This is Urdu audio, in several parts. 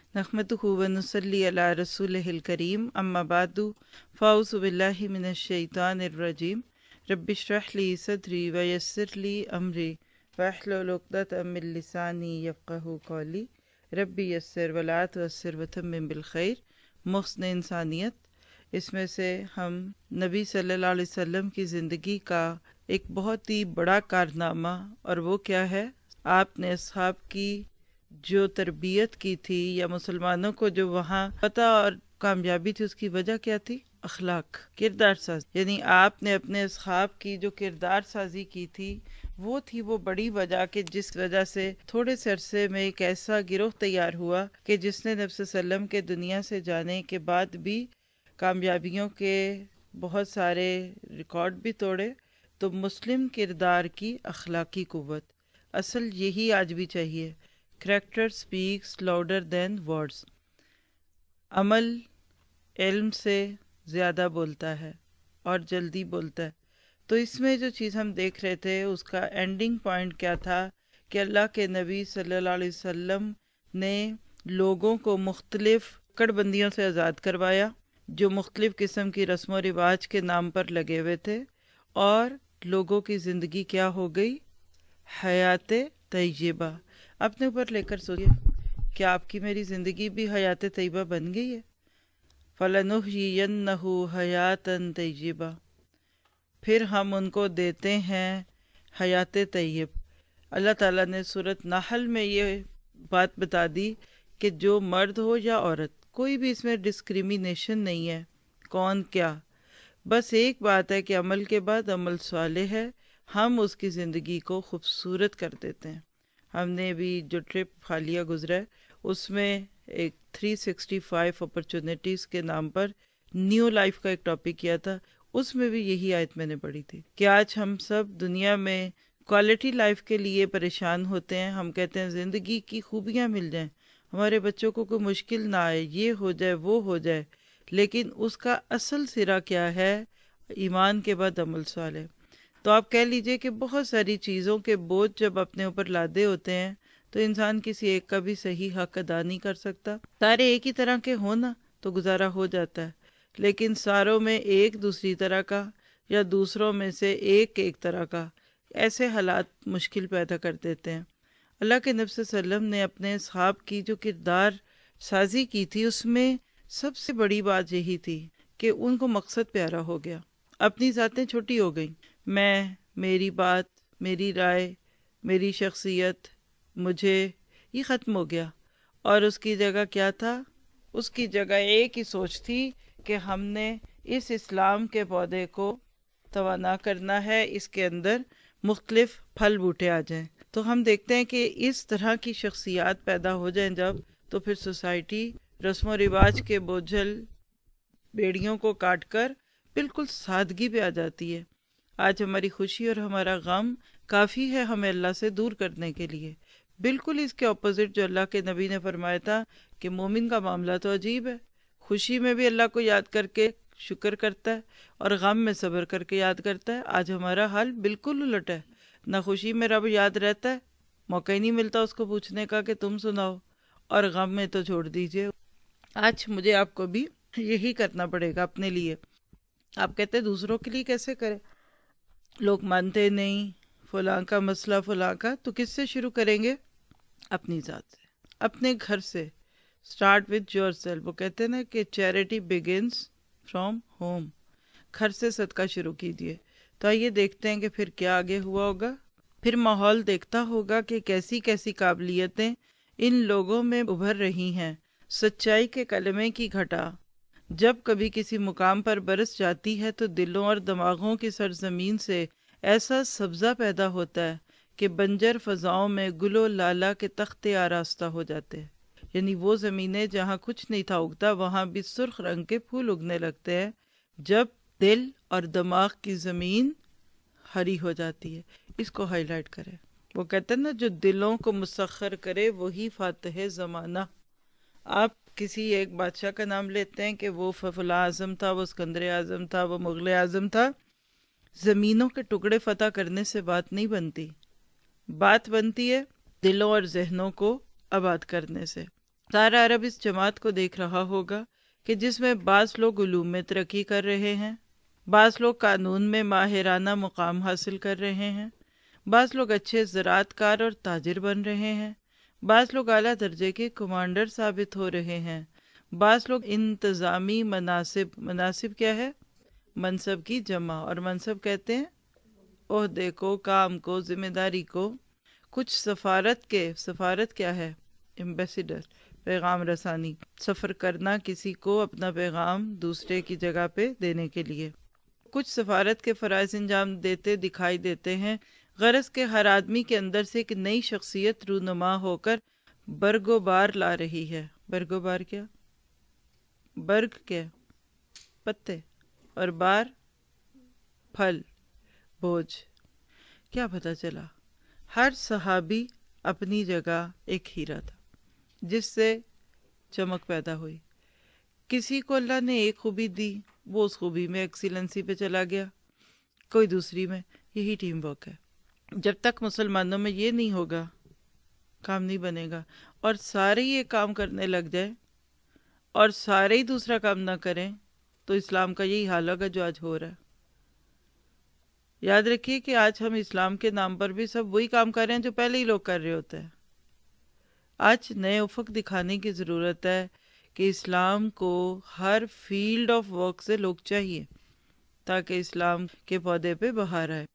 नहमदुहु व नुसल्ली अला रसूलिहिल करीम अम्मा बादु फ़ाऊज़ु बिल्लाहि मिनश शैतानिर रजीम रब्बि इश्रह ली सदरी व यस्सिर ली अमरी वहलुल उक़दतम मिन लिसानी यफ़क़हू क़ौली रब्बि यस्सिर व ला तुअस्सिर व तम्मिम बिल खैर। मुहस्न इंसानियत, इसमें से हम नबी सल्लल्लाहु अलैहि वसल्लम की ज़िंदगी का एक बहुत ही बड़ा कारनामा, और वो क्या है, आपने असहाब की जो तरबियत की थी या मुसलमानों को जो वहाँ पता और कामयाबी थी, उसकी वजह क्या थी? अखलाक, किरदार साजी। यानी आपने अपने असहाब की जो किरदार साजी की थी वो थी वो बड़ी वजह कि जिस वजह से थोड़े से अरसे में एक ऐसा गिरोह तैयार हुआ कि जिसने नबी सल्लल्लाहु अलैहि वसल्लम के दुनिया से जाने के बाद भी कामयाबियों के बहुत सारे रिकॉर्ड भी तोड़े। तो मुस्लिम किरदार की अखलाकी कुव्वत, असल यही आज भी चाहिए। Character speaks louder than words। अमल इल्म से ज़्यादा बोलता है और जल्दी बोलता है। तो इसमें जो चीज़ हम देख रहे थे उसका एंडिंग पॉइंट क्या था कि अल्लाह के नबी सल्लल्लाहु अलैहि वसल्लम ने लोगों को मुख्तलिफ कड़बंदियों से आज़ाद करवाया जो मुख्तलिफ किस्म की रस्म व रिवाज के नाम पर लगे हुए थे, और लोगों की ज़िंदगी क्या हो गई? हयात तय्यबा। अपने ऊपर लेकर सोचिए, क्या आपकी मेरी ज़िंदगी भी हयात तय्यबा बन गई है? फलनुहयियन्नहु हयातन तय्यबा, फिर हम उनको देते हैं हयात तय्यब। अल्लाह ताला ने सूरत नहल में ये बात बता दी कि जो मर्द हो या औरत, कोई भी इसमें डिस्क्रिमिनेशन नहीं है कौन क्या, बस एक बात है कि अमल के बाद अमल सालेह है, हम उसकी ज़िंदगी को खूबसूरत कर देते हैं। हमने भी जो ट्रिप हालिया गुजरा है उसमें एक 365 अपॉर्चुनिटीज़ के नाम पर न्यू लाइफ का एक टॉपिक किया था। उसमें भी यही आयत मैंने पढ़ी थी कि आज हम सब दुनिया में क्वालिटी लाइफ के लिए परेशान होते हैं। हम कहते हैं ज़िंदगी की खूबियाँ मिल जाएं, हमारे बच्चों को कोई मुश्किल ना आए, ये हो जाए वो हो जाए, लेकिन उसका असल सिरा क्या है? ईमान के बाद अमल सालेह। तो आप कह लीजिए कि बहुत सारी चीज़ों के बोझ जब अपने ऊपर लादे होते हैं तो इंसान किसी एक का भी सही हक अदा नहीं कर सकता। सारे एक ही तरह के हो ना तो गुजारा हो जाता है, लेकिन सारों में एक दूसरी तरह का या दूसरों में से एक तरह का, ऐसे हालात मुश्किल पैदा कर देते हैं। अल्लाह के नबी सल्लल्लाहु अलैहि वसल्लम ने अपने असहाब की जो किरदार साजी की थी उसमें सबसे बड़ी बात यही थी कि उनको मकसद प्यारा हो गया, अपनी ज़ातें छोटी हो गई। मैं, मेरी बात, मेरी राय, मेरी शख्सियत, मुझे, ये ख़त्म हो गया, और उसकी जगह क्या था? उसकी जगह एक ही सोच थी कि हमने इस इस्लाम के पौधे को तवाना करना है, इसके अंदर मुख्तलिफ फल बूटे आ जाएं। तो हम देखते हैं कि इस तरह की शख्सियात पैदा हो जाएं जब, तो फिर सोसाइटी रस्म रिवाज के बोझल बेड़ियों को काट कर बिल्कुल सादगी पे आ जाती है। आज हमारी खुशी और हमारा गम काफ़ी है हमें अल्लाह से दूर करने के लिए। बिल्कुल इसके ऑपोजिट जो अल्लाह के नबी ने फरमाया था कि मोमिन का मामला तो अजीब है, खुशी में भी अल्लाह को याद करके शुक्र करता है और गम में सब्र करके याद करता है। आज हमारा हाल बिल्कुल उलट है, ना खुशी में रब याद रहता है, मौका ही नहीं मिलता उसको पूछने का कि तुम सुनाओ, और गम में तो छोड़ दीजिए। आज मुझे आपको भी यही करना पड़ेगा अपने लिए। आप कहते हैं दूसरों के लिए कैसे करें, लोग मानते नहीं, फलां का मसला फलां का, तो किससे शुरू करेंगे? अपनी ज़ात से, अपने घर से। Start with yourself. वो कहते हैं ना कि चैरिटी बिगिंस फ्रॉम होम। घर से सदका शुरू कीजिए। तो आइए देखते हैं कि फिर क्या आगे हुआ होगा। फिर माहौल देखता होगा कि कैसी कैसी काबिलियतें इन लोगों में उभर रही हैं। सच्चाई के कलमे की घटा जब कभी किसी मुकाम पर बरस जाती है तो दिलों और दिमागों की सरजमीन से ऐसा सब्ज़ा पैदा होता है कि बंजर फ़ज़ाओं में गुलो लाला के तख्ते आरास्ता हो जाते हैं। यानी वो ज़मीनें जहाँ कुछ नहीं था उगता, वहाँ भी सुर्ख रंग के फूल उगने लगते हैं जब दिल और दिमाग की ज़मीन हरी हो जाती है। इसको हाईलाइट करें। वो कहते हैं ना, जो दिलों को मुसख्खर करे वही फातिह ज़माना। आप किसी एक बादशाह का नाम लेते हैं कि वो फला आज़म था, वो सिकंदर आज़म था, वो मुग़ल आज़म था। ज़मीनों के टुकड़े फतह करने से बात नहीं बनती, बात बनती है दिलों और जहनों को आबाद करने से। سارا عرب اس جماعت کو دیکھ رہا ہوگا کہ جس میں بعض لوگ علوم میں ترقی کر رہے ہیں، بعض لوگ قانون میں ماہرانہ مقام حاصل کر رہے ہیں، بعض لوگ اچھے زراعت کار اور تاجر بن رہے ہیں، بعض لوگ اعلیٰ درجے کے کمانڈر ثابت ہو رہے ہیں، بعض لوگ انتظامی مناصب کیا ہے؟ منصب کی جمع، اور منصب کہتے ہیں عہدے کو، کام کو، ذمہ داری کو۔ کچھ سفارت کیا ہے؟ ایمبیسیڈر، پیغام رسانی، سفر کرنا کسی کو اپنا پیغام دوسرے کی جگہ پہ دینے کے لیے۔ کچھ سفارت کے فرائض انجام دیتے دکھائی دیتے ہیں، غرض کہ ہر آدمی کے اندر سے ایک نئی شخصیت رونما ہو کر برگ و بار لا رہی ہے۔ برگ و بار کیا؟ برگ کیا؟ پتے، اور بار پھل، بوجھ۔ کیا پتہ چلا؟ ہر صحابی اپنی جگہ ایک ہیرا تھا جس سے چمک پیدا ہوئی۔ کسی کو اللہ نے ایک خوبی دی، وہ اس خوبی میں ایکسیلنسی پہ چلا گیا، کوئی دوسری میں۔ یہی ٹیم ورک ہے۔ جب تک مسلمانوں میں یہ نہیں ہوگا، کام نہیں بنے گا۔ اور سارے یہ کام کرنے لگ جائیں اور سارے ہی دوسرا کام نہ کریں تو اسلام کا یہی حال ہوگا جو آج ہو رہا ہے۔ یاد رکھیے کہ آج ہم اسلام کے نام پر بھی سب وہی کام کر رہے ہیں جو پہلے ہی لوگ کر رہے ہوتے ہیں۔ آج نئے افق دکھانے کی ضرورت ہے کہ اسلام کو ہر فیلڈ آف ورک سے لوگ چاہیے تاکہ اسلام کے پودے پہ بہار آئے۔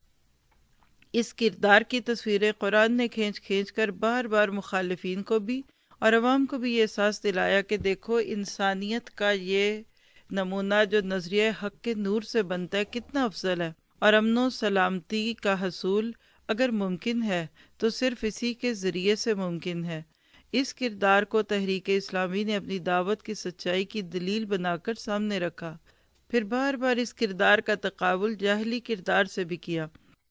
اس کردار کی تصویریں قرآن نے کھینچ کھینچ کر بار بار مخالفین کو بھی اور عوام کو بھی یہ احساس دلایا کہ دیکھو انسانیت کا یہ نمونہ جو نظریہ حق کے نور سے بنتا ہے کتنا افضل ہے، اور امن و سلامتی کا حصول اگر ممکن ہے تو صرف اسی کے ذریعے سے ممکن ہے۔ اس کردار کو تحریک اسلامی نے اپنی دعوت کی سچائی کی دلیل بنا کر سامنے رکھا، پھر بار بار اس کردار کا تقابل جاہلی کردار سے بھی کیا،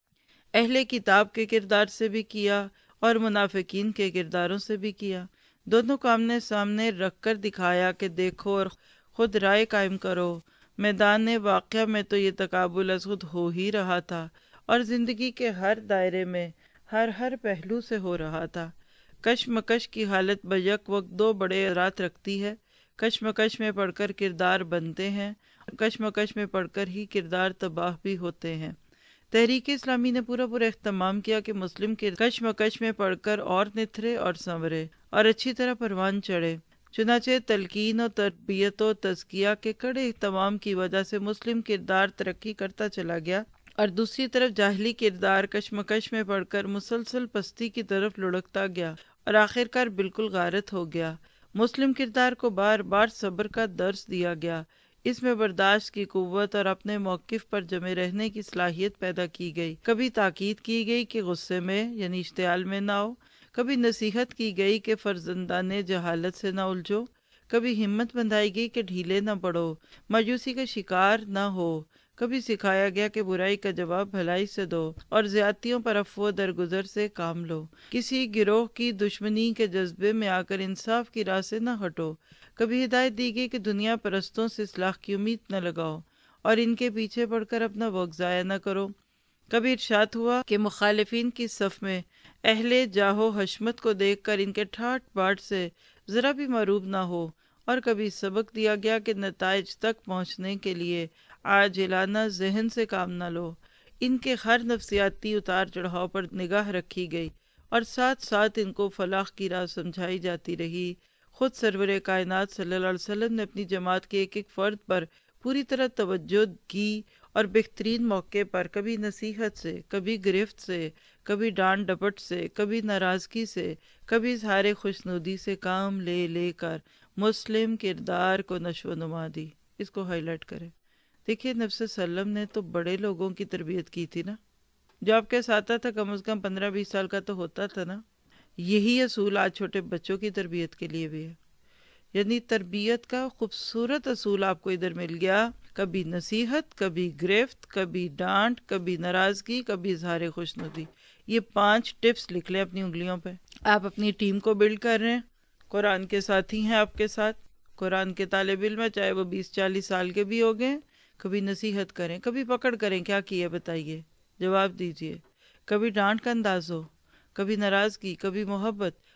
اہل کتاب کے کردار سے بھی کیا، اور منافقین کے کرداروں سے بھی کیا۔ دونوں کو آمنے سامنے رکھ کر دکھایا کہ دیکھو اور خود رائے قائم کرو۔ میدان واقعہ میں تو یہ تقابل از خود ہو ہی رہا تھا، اور زندگی کے ہر دائرے میں ہر پہلو سے ہو رہا تھا۔ کشمکش کی حالت بیک وقت دو بڑے اثرات رکھتی ہے۔ کشمکش میں پڑھ کر کردار بنتے ہیں، کشمکش میں پڑھ کر ہی کردار تباہ بھی ہوتے ہیں۔ تحریک اسلامی نے پورا اہتمام کیا کہ مسلم کے کشمکش میں پڑھ کر اور نتھرے اور سنورے اور اچھی طرح پروان چڑھے۔ چنانچہ تلقین و تربیت و تزکیہ کے کڑے اہتمام کی وجہ سے مسلم کردار ترقی کرتا چلا گیا، اور دوسری طرف جاہلی کردار کشمکش میں پڑھ کر مسلسل پستی کی طرف لڑکتا گیا اور آخرکار بالکل غارت ہو گیا۔ مسلم کردار کو بار بار صبر کا درس دیا گیا، اس میں برداشت کی قوت اور اپنے موقف پر جمے رہنے کی صلاحیت پیدا کی گئی۔ کبھی تاکید کی گئی کہ غصے میں یعنی اشتعال میں نہ ہو، کبھی نصیحت کی گئی کہ فرزندان جہالت سے نہ الجھو، کبھی ہمت بندھائی گئی کہ ڈھیلے نہ پڑو، مایوسی کا شکار نہ ہو، کبھی سکھایا گیا کہ برائی کا جواب بھلائی سے دو اور زیادتیوں پر عفو درگزر سے کام لو، کسی گروہ کی دشمنی کے جذبے میں آ کر انصاف کی راہ سے نہ ہٹو۔ کبھی ہدایت دی گئی کہ دنیا پرستوں سے اصلاح کی امید نہ لگاؤ اور ان کے پیچھے پڑھ کر اپنا وقت ضائع نہ کرو۔ کبھی ارشاد ہوا کہ مخالفین کی صف میں اہل جاہ و حشمت کو دیکھ کر ان کے ٹھاٹ باٹ سے ذرا بھی معروب نہ ہو، اور کبھی سبق دیا گیا کہ نتائج تک پہنچنے کے لیے عاجلانہ ذہن سے کام نہ لو۔ ان کے ہر نفسیاتی اتار چڑھاؤ پر نگاہ رکھی گئی اور ساتھ ساتھ ان کو فلاح کی راہ سمجھائی جاتی رہی۔ خود سرور کائنات صلی اللہ علیہ وسلم نے اپنی جماعت کے ایک ایک فرد پر پوری طرح توجہ کی اور بہترین موقع پر کبھی نصیحت سے، کبھی گرفت سے، کبھی ڈانٹ ڈپٹ سے، کبھی ناراضگی سے، کبھی اظہار خوشنودی سے کام لے لے کر مسلم کردار کو نشو و نما دی۔ اس کو ہائی لائٹ کریں۔ دیکھیے نبی صلی اللہ علیہ وسلم نے تو بڑے لوگوں کی تربیت کی تھی نا، جو آپ کے ساتھ تھا کم از کم 15-20 سال کا تو ہوتا تھا نا۔ یہی اصول آج چھوٹے بچوں کی تربیت کے لیے بھی ہے، یعنی تربیت کا خوبصورت اصول آپ کو ادھر مل گیا، کبھی نصیحت، کبھی گرفت، کبھی ڈانٹ، کبھی ناراضگی، کبھی اظہار خوشنودی۔ یہ 5 ٹپس لکھ لیں اپنی انگلیوں پہ۔ آپ اپنی ٹیم کو بلڈ کر رہے ہیں، قرآن کے ساتھی ہیں آپ کے ساتھ، قرآن کے طالب علم ہے، چاہے وہ 20-40 سال کے بھی ہو گئے۔ کبھی نصیحت کریں، کبھی پکڑ کریں، کیا کیا بتائیے، جواب دیجئے، کبھی ڈانٹ کا انداز ہو، کبھی ناراضگی، کبھی محبت،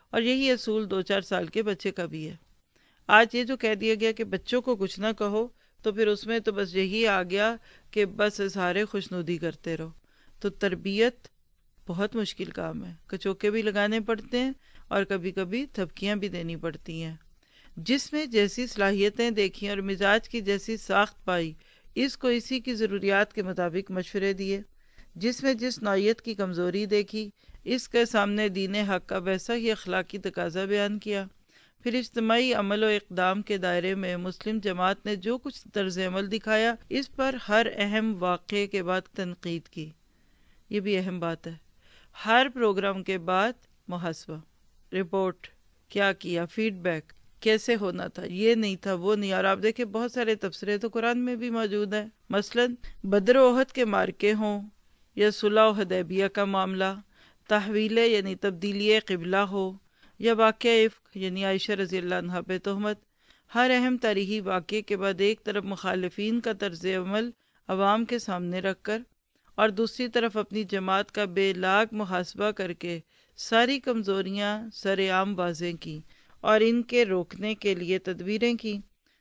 اور یہی اصول 2-4 سال کے بچے کا بھی ہے۔ آج یہ جو کہہ دیا گیا کہ بچوں کو کچھ نہ کہو، تو پھر اس میں تو بس یہی آ گیا کہ بس اظہار خوشنودی کرتے رہو۔ تو تربیت بہت مشکل کام ہے، کچوکے بھی لگانے پڑتے ہیں اور کبھی کبھی تھپکیاں بھی دینی پڑتی ہیں۔ جس میں جیسی صلاحیتیں دیکھیں اور مزاج کی جیسی ساخت پائی، اس کو اسی کی ضروریات کے مطابق مشورے دیے۔ جس میں جس نوعیت کی کمزوری دیکھی، اس کے سامنے دین حق کا ویسا ہی اخلاقی تقاضا بیان کیا۔ پھر اجتماعی عمل و اقدام کے دائرے میں مسلم جماعت نے جو کچھ طرز عمل دکھایا، اس پر ہر اہم واقعے کے بعد تنقید کی۔ یہ بھی اہم بات ہے۔ ہر پروگرام کے بعد محاسبہ، رپورٹ، کیا کیا، فیڈ بیک، کیسے ہونا تھا، یہ نہیں تھا، وہ نہیں۔ اور آپ دیکھیں بہت سارے تبصرے تو قرآن میں بھی موجود ہیں، مثلا بدر و احد کے معرکے ہوں یا صلح و حدیبیہ کا معاملہ، تحویل یعنی تبدیلی قبلہ ہو، یا واقعہ عفق یعنی عائشہ رضی اللہ عنہا پہ تہمت۔ ہر اہم تاریخی واقعے کے بعد ایک طرف مخالفین کا طرز عمل عوام کے سامنے رکھ کر، اور دوسری طرف اپنی جماعت کا بے لاگ محاسبہ کر کے ساری کمزوریاں سرعام واضح کی اور ان کے روکنے کے لیے تدبیریں کی۔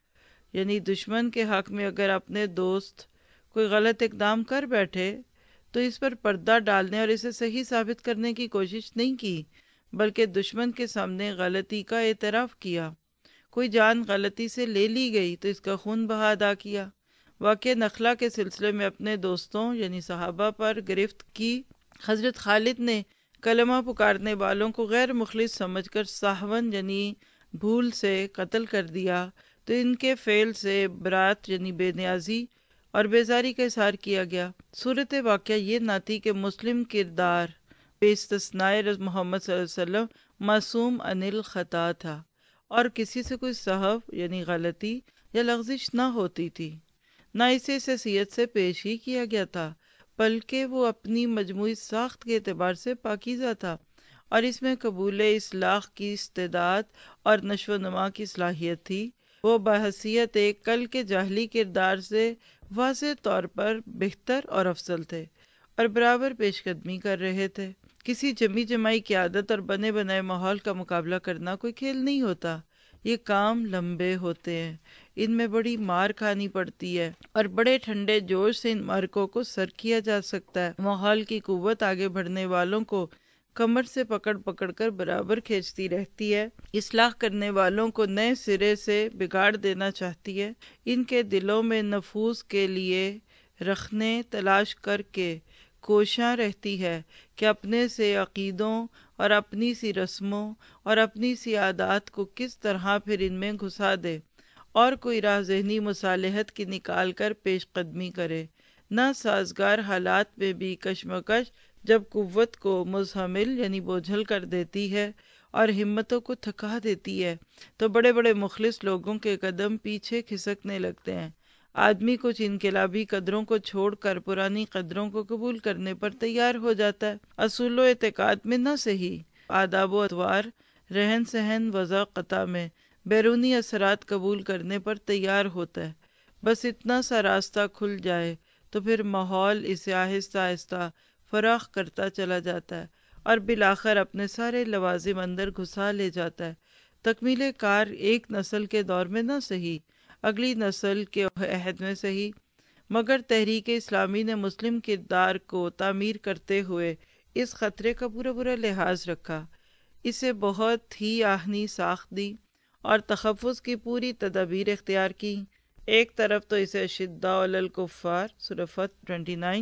یعنی دشمن کے حق میں اگر اپنے دوست کوئی غلط اقدام کر بیٹھے تو اس پر پردہ ڈالنے اور اسے صحیح ثابت کرنے کی کوشش نہیں کی، بلکہ دشمن کے سامنے غلطی کا اعتراف کیا۔ کوئی جان غلطی سے لے لی گئی تو اس کا خون بہا ادا کیا۔ واقعہ نخلا کے سلسلے میں اپنے دوستوں یعنی صحابہ پر گرفت کی۔ حضرت خالد نے کلمہ پکارنے والوں کو غیر مخلص سمجھ کر سہون یعنی بھول سے قتل کر دیا، تو ان کے فعل سے برات یعنی بے نیازی اور بیزاری کا اظہار کیا گیا۔ صورت واقعہ یہ نہ تھی کہ مسلم کردار بے استثناء محمد صلی اللہ علیہ وسلم معصوم عن الخطا تھا اور کسی سے کوئی سہو یعنی غلطی یا لغزش نہ ہوتی تھی، نہ اسے حیثیت سے پیش ہی کیا گیا تھا، بلکہ وہ اپنی مجموعی ساخت کے اعتبار سے پاکیزہ تھا اور اس میں قبول اصلاح کی استعداد اور نشو و نما کی صلاحیت تھی۔ وہ بحیثیت ایک کل کے جاہلی کردار سے واضح طور پر بہتر اور افضل تھے اور برابر پیش قدمی کر رہے تھے۔ کسی جمی جمائی قیادت اور بنے بنائے ماحول کا مقابلہ کرنا کوئی کھیل نہیں ہوتا۔ یہ کام لمبے ہوتے ہیں، ان میں بڑی مار کھانی پڑتی ہے اور بڑے ٹھنڈے جوش سے ان مارکوں کو سر کیا جا سکتا ہے۔ ماحول کی قوت آگے بڑھنے والوں کو کمر سے پکڑ پکڑ کر برابر کھینچتی رہتی ہے، اصلاح کرنے والوں کو نئے سرے سے بگاڑ دینا چاہتی ہے۔ ان کے دلوں میں نفوذ کے لیے رکھنے تلاش کر کے کوشاں رہتی ہے کہ اپنے سے عقیدوں اور اپنی سی رسموں اور اپنی سی عادات کو کس طرح پھر ان میں گھسا دے اور کوئی راہ ذہنی مصالحت کی نکال کر پیش قدمی کرے۔ نہ سازگار حالات میں بھی کشمکش جب قوت کو مزحمل یعنی بوجھل کر دیتی ہے اور ہمتوں کو تھکا دیتی ہے تو بڑے بڑے مخلص لوگوں کے قدم پیچھے کھسکنے لگتے ہیں۔ آدمی کچھ انقلابی قدروں کو چھوڑ کر پرانی قدروں کو قبول کرنے پر تیار ہو جاتا ہے۔ اصول و اعتقاد میں نہ صحیح، آداب و اطوار، رہن سہن، وضع قطع میں بیرونی اثرات قبول کرنے پر تیار ہوتا ہے۔ بس اتنا سا راستہ کھل جائے تو پھر ماحول اسے آہستہ آہستہ فراخ کرتا چلا جاتا ہے اور بالآخر اپنے سارے لوازم اندر گھسا لے جاتا ہے۔ تکمیل کار ایک نسل کے دور میں نہ صحیح، اگلی نسل کے عہد میں صحیح، مگر تحریک اسلامی نے مسلم کردار کو تعمیر کرتے ہوئے اس خطرے کا پورا لحاظ رکھا، اسے بہت ہی آہنی ساخت دی اور تحفظ کی پوری تدابیر اختیار کی۔ ایک طرف تو اسے اشداء علی الکفار سورہ فتح 29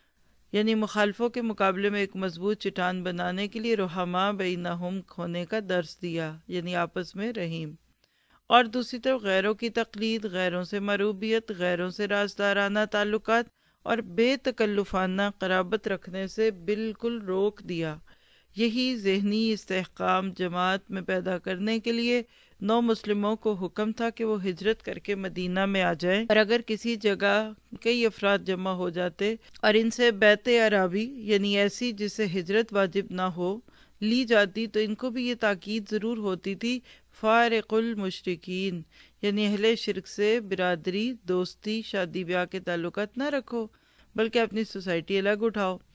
یعنی مخالفوں کے مقابلے میں ایک مضبوط چٹان بنانے کے لیے رحماء بینہم ہونے کا درس دیا یعنی آپس میں رحیم، اور دوسری طرف غیروں کی تقلید، غیروں سے مروبیت، غیروں سے رازدارانہ تعلقات اور بے تکلفانہ قرابت رکھنے سے بالکل روک دیا۔ یہی ذہنی استحکام جماعت میں پیدا کرنے کے لیے نو مسلموں کو حکم تھا کہ وہ ہجرت کر کے مدینہ میں آ جائیں، اور اگر کسی جگہ کئی افراد جمع ہو جاتے اور ان سے بیعت عرابی یعنی ایسی جسے ہجرت واجب نہ ہو لی جاتی تو ان کو بھی یہ تاکید ضرور ہوتی تھی فارق المشرکین یعنی اہل شرک سے برادری، دوستی، شادی بیاہ کے تعلقات نہ رکھو بلکہ اپنی سوسائٹی الگ اٹھاؤ۔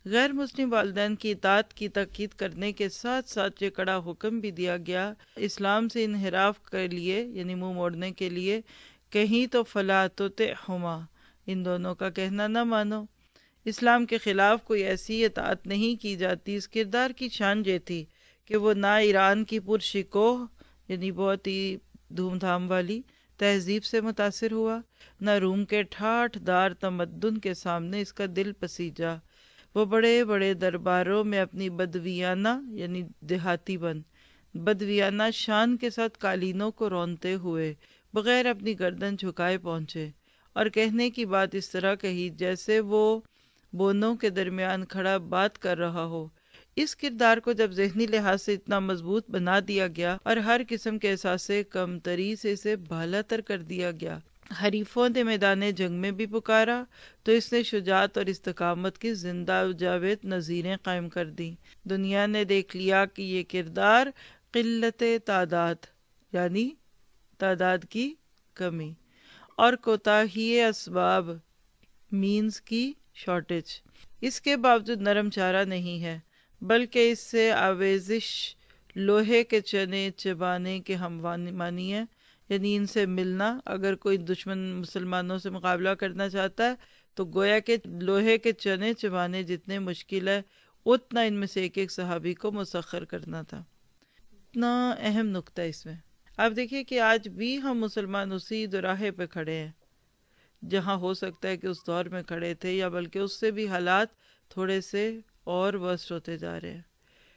غیر مسلم والدین کی اطاعت کی تاکید کرنے کے ساتھ ساتھ یہ کڑا حکم بھی دیا گیا اسلام سے انحراف کے لیے یعنی منہ موڑنے کے لیے کہیں تو فلا تطعہما، ان دونوں کا کہنا نہ مانو۔ اسلام کے خلاف کوئی ایسی اطاعت نہیں کی جاتی۔ اس کردار کی شان یہ تھی کہ وہ نہ ایران کی پرشکوہ یعنی بہت ہی دھوم دھام والی تہذیب سے متاثر ہوا، نہ روم کے ٹھاٹھ دار تمدن کے سامنے اس کا دل پسیجا۔ وہ بڑے بڑے درباروں میں اپنی بدویانہ یعنی دیہاتی بدویانہ شان کے ساتھ قالینوں کو رونتے ہوئے بغیر اپنی گردن جھکائے پہنچے، اور کہنے کی بات اس طرح کہی جیسے وہ بونوں کے درمیان کھڑا بات کر رہا ہو۔ اس کردار کو جب ذہنی لحاظ سے اتنا مضبوط بنا دیا گیا اور ہر قسم کے احساس کمتری سے اسے بالا تر کر دیا گیا، حریفوں نے میدان جنگ میں بھی پکارا تو اس نے شجاعت اور استقامت کی زندہ و جاوید نظیریں قائم کر دیں۔ دنیا نے دیکھ لیا کہ یہ کردار قلت تعداد یعنی تعداد کی کمی اور کوتاہی اسباب مینز کی شارٹیج، اس کے باوجود نرم چارہ نہیں ہے، بلکہ اس سے آویزش لوہے کے چنے چبانے کے ہم مانی ہے، یعنی ان سے ملنا۔ اگر کوئی دشمن مسلمانوں سے مقابلہ کرنا چاہتا ہے تو گویا کہ لوہے کے چنے چبانے جتنے مشکل ہے اتنا ان میں سے ایک ایک صحابی کو مسخر کرنا تھا۔ اتنا اہم نقطہ اس میں آپ دیکھیے کہ آج بھی ہم مسلمان اسی دوراہے پہ کھڑے ہیں جہاں ہو سکتا ہے کہ اس دور میں کھڑے تھے، یا بلکہ اس سے بھی حالات تھوڑے سے اور ورسٹ ہوتے جا رہے ہیں۔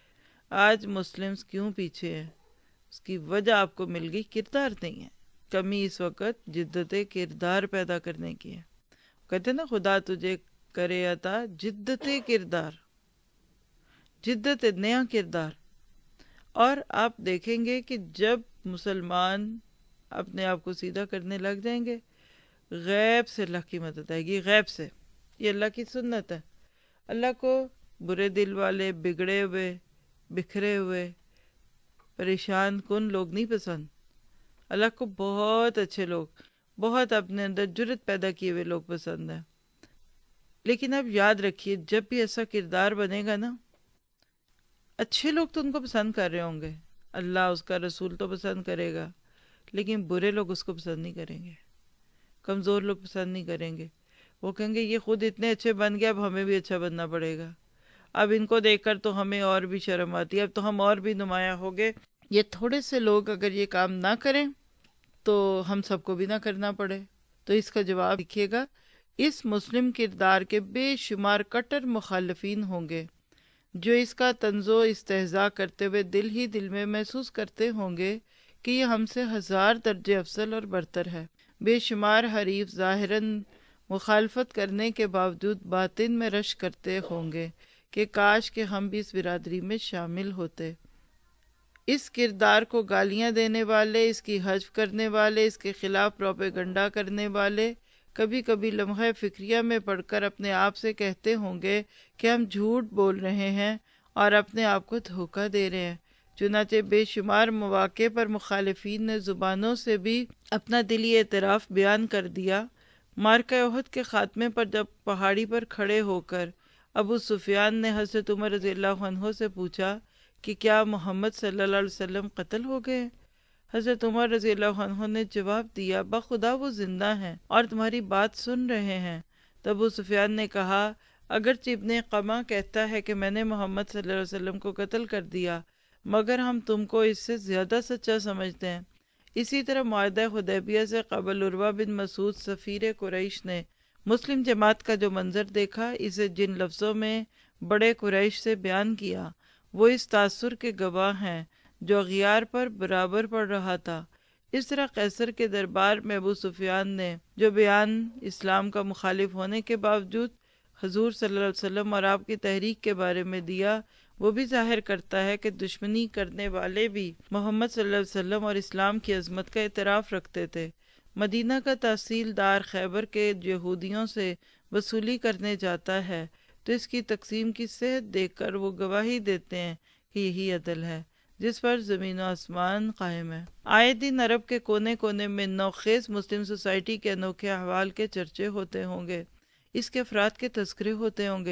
آج مسلمز کیوں پیچھے ہیں؟ اس کی وجہ آپ کو مل گئی، کردار نہیں ہے۔ کمی اس وقت جدت کردار پیدا کرنے کی ہے۔ کہتے ہیں نا خدا تجھے کرے عطا جدت کردار، جدت نیا کردار۔ اور آپ دیکھیں گے کہ جب مسلمان اپنے آپ کو سیدھا کرنے لگ جائیں گے، غیب سے اللہ کی مدد آئے گی، غیب سے۔ یہ اللہ کی سنت ہے۔ اللہ کو برے دل والے، بگڑے ہوئے، بکھرے ہوئے، پریشان کن لوگ نہیں پسند۔ اللہ کو بہت اچھے لوگ، بہت اپنے اندر جرت پیدا کیے ہوئے لوگ پسند ہیں۔ لیکن اب یاد رکھیے جب بھی ایسا کردار بنے گا نا، اچھے لوگ تو ان کو پسند کر رہے ہوں گے، اللہ اس کا رسول تو پسند کرے گا، لیکن برے لوگ اس کو پسند نہیں کریں گے، کمزور لوگ پسند نہیں کریں گے۔ وہ کہیں گے یہ خود اتنے اچھے بن گیا، اب ہمیں بھی اچھا بننا پڑے گا، اب ان کو دیکھ کر تو ہمیں اور بھی شرم آتی ہے، اب تو ہم اور بھی نمایاں ہو گئے۔ یہ تھوڑے سے لوگ اگر یہ کام نہ کریں تو ہم سب کو بھی نہ کرنا پڑے۔ تو اس کا جواب لکھیے گا، اس مسلم کردار کے بے شمار کٹر مخالفین ہوں گے جو اس کا طنز و استہزاء کرتے ہوئے دل ہی دل میں محسوس کرتے ہوں گے کہ یہ ہم سے 1000 درجے افضل اور برتر ہے۔ بے شمار حریف ظاہراً مخالفت کرنے کے باوجود باطن میں رشک کرتے ہوں گے کہ کاش کہ ہم بھی اس برادری میں شامل ہوتے۔ اس کردار کو گالیاں دینے والے، اس کی حذف کرنے والے، اس کے خلاف پروپیگنڈا کرنے والے کبھی کبھی لمحہ فکریہ میں پڑھ کر اپنے آپ سے کہتے ہوں گے کہ ہم جھوٹ بول رہے ہیں اور اپنے آپ کو دھوکہ دے رہے ہیں۔ چنانچہ بے شمار مواقع پر مخالفین نے زبانوں سے بھی اپنا دلی اعتراف بیان کر دیا۔ معرکہ احد کے خاتمے پر جب پہاڑی پر کھڑے ہو کر ابو سفیان نے حضرت عمر رضی اللہ عنہ سے پوچھا کہ کیا محمد صلی اللہ علیہ وسلم قتل ہو گئے؟ حضرت عمر رضی اللہ عنہ نے جواب دیا، بخدا وہ زندہ ہیں اور تمہاری بات سن رہے ہیں۔ تو ابو سفیان نے کہا، اگرچہ ابن قمہ کہتا ہے کہ میں نے محمد صلی اللہ علیہ وسلم کو قتل کر دیا، مگر ہم تم کو اس سے زیادہ سچا سمجھتے ہیں۔ اسی طرح معاہدہ حدیبیہ سے قبل عروہ بن مسعود سفیر قریش نے مسلم جماعت کا جو منظر دیکھا، اسے جن لفظوں میں بڑے قریش سے بیان کیا، وہ اس تاثر کے گواہ ہیں جو اغیار پر برابر پڑ رہا تھا۔ اس طرح قیصر کے دربار میں ابو سفیان نے جو بیان اسلام کا مخالف ہونے کے باوجود حضور صلی اللہ علیہ وسلم اور آپ کی تحریک کے بارے میں دیا، وہ بھی ظاہر کرتا ہے کہ دشمنی کرنے والے بھی محمد صلی اللہ علیہ وسلم اور اسلام کی عظمت کا اعتراف رکھتے تھے۔ مدینہ کا تحصیلدار خیبر کے یہودیوں سے وصولی کرنے جاتا ہے تو اس کی تقسیم کی صحت دیکھ کر وہ گواہی دیتے ہیں کہ یہی عدل ہے جس پر زمین و آسمان قائم ہے۔ آئے دن عرب کے کونے کونے میں نوخیز مسلم سوسائٹی کے انوکھے احوال کے چرچے ہوتے ہوں گے، اس کے افراد کے تذکرے ہوتے ہوں گے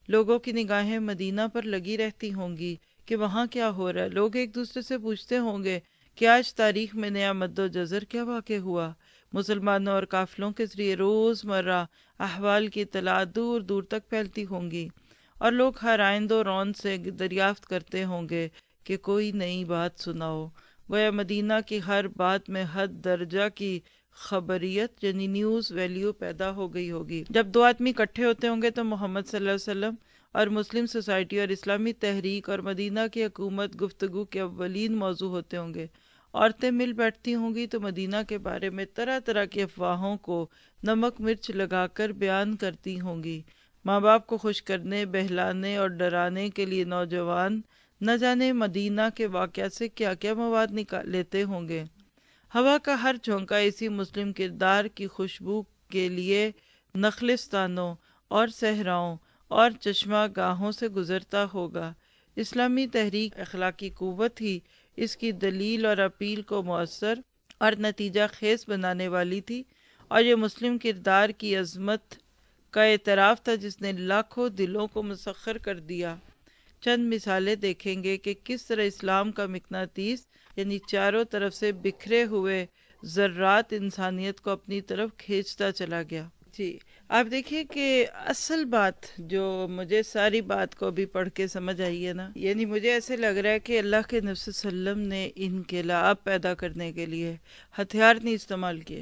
لوگوں کی نگاہیں مدینہ پر لگی رہتی ہوں گی کہ وہاں کیا ہو رہا ہے۔ لوگ ایک دوسرے سے پوچھتے ہوں گے کہ آج تاریخ میں نیا مد و جزر کیا واقع ہوا۔ مسلمانوں اور قافلوں کے ذریعے روز مرہ احوال کی اطلاعات دور دور تک پھیلتی ہوں گی، اور لوگ ہر آئند و رون سے دریافت کرتے ہوں گے کہ کوئی نئی بات سناؤ۔ گویا مدینہ کی ہر بات میں حد درجہ کی خبریت یعنی نیوز ویلیو پیدا ہو گئی ہوگی۔ جب دو آدمی اکٹھے ہوتے ہوں گے تو محمد صلی اللہ علیہ وسلم اور مسلم سوسائٹی اور اسلامی تحریک اور مدینہ کی حکومت گفتگو کے اولین موضوع ہوتے ہوں گے۔ عورتیں مل بیٹھتی ہوں گی تو مدینہ کے بارے میں طرح طرح کی افواہوں کو نمک مرچ لگا کر بیان کرتی ہوں گی۔ ماں باپ کو خوش کرنے، بہلانے اور ڈرانے کے لیے نوجوان نہ جانے مدینہ کے واقعات سے کیا کیا مواد لیتے ہوں گے۔ ہوا کا ہر جھونکا اسی مسلم کردار کی خوشبو کے لیے نخلستانوں اور صحراؤں اور چشمہ گاہوں سے گزرتا ہوگا۔ اسلامی تحریک اخلاقی قوت ہی اس کی دلیل اور اپیل کو مؤثر اور نتیجہ خیز بنانے والی تھی، اور یہ مسلم کردار کی عظمت کا اعتراف تھا جس نے لاکھوں دلوں کو مسخر کر دیا۔ چند مثالیں دیکھیں گے کہ کس طرح اسلام کا مقناطیس یعنی چاروں طرف سے بکھرے ہوئے ذرات انسانیت کو اپنی طرف کھینچتا چلا گیا۔ جی آپ دیکھیے کہ اصل بات جو مجھے ساری بات کو ابھی پڑھ کے سمجھ آئی ہے نا، یعنی مجھے ایسے لگ رہا ہے کہ اللہ کے نبی صلی اللہ علیہ وسلم نے انقلاب پیدا کرنے کے لیے ہتھیار نہیں استعمال کیے۔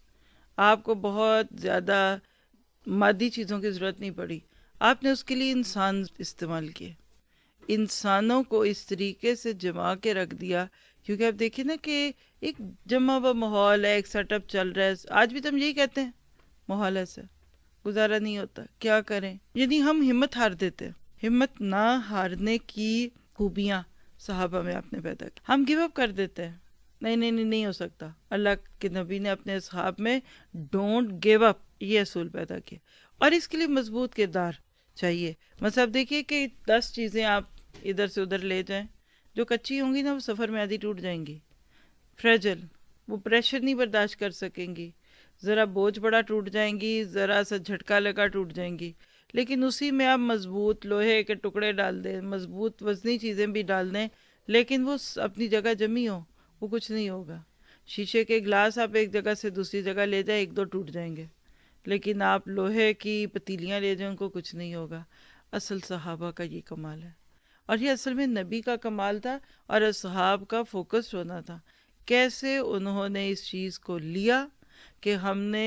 آپ کو بہت زیادہ مادی چیزوں کی ضرورت نہیں پڑی، آپ نے اس کے لیے انسان استعمال کیے، انسانوں کو اس طریقے سے جما کے رکھ دیا۔ کیونکہ آپ دیکھیں نا کہ ایک جمع ہوا ماحول ہے، ایک سیٹ اپ چل رہا ہے، آج بھی تو ہم یہی کہتے ہیں ماحول ایسا گزارا نہیں ہوتا، کیا کریں؟ یعنی ہم ہمت ہار دیتے ہیں۔ ہمت نہ ہارنے کی خوبیاں صحابہ میں آپ نے پیدا کی، ہم گیو اپ کر دیتے ہیں، نہیں ہو سکتا۔ اللہ کے نبی نے اپنے اصحاب میں ڈونٹ گیو اپ یہ اصول پیدا کیا، اور اس کے لیے مضبوط کردار چاہیے۔ مطلب دیکھیے کہ 10 چیزیں آپ ادھر سے ادھر لے جائیں، جو کچی ہوں گی نا وہ سفر میں آدھی ٹوٹ جائیں گی، فریجل، وہ پریشر نہیں برداشت کر سکیں گی، ذرا بوجھ بڑا ٹوٹ جائیں گی، ذرا سا جھٹکا لگا ٹوٹ جائیں گی۔ لیکن اسی میں آپ مضبوط لوہے کے ٹکڑے ڈال دیں، مضبوط وزنی چیزیں بھی ڈال دیں، لیکن وہ اپنی جگہ جمی ہو، وہ کچھ نہیں ہوگا۔ شیشے کے گلاس آپ ایک جگہ سے دوسری جگہ لے جائیں، 1-2 ٹوٹ جائیں گے، لیکن آپ لوہے کی پتیلیاں لے جائیں، ان کو کچھ نہیں ہوگا۔ اصل صحابہ کا یہ کمال ہے، اور یہ اصل میں نبی کا کمال تھا اور اصحاب کا فوکس ہونا تھا۔ کیسے انہوں نے اس چیز کو لیا کہ ہم نے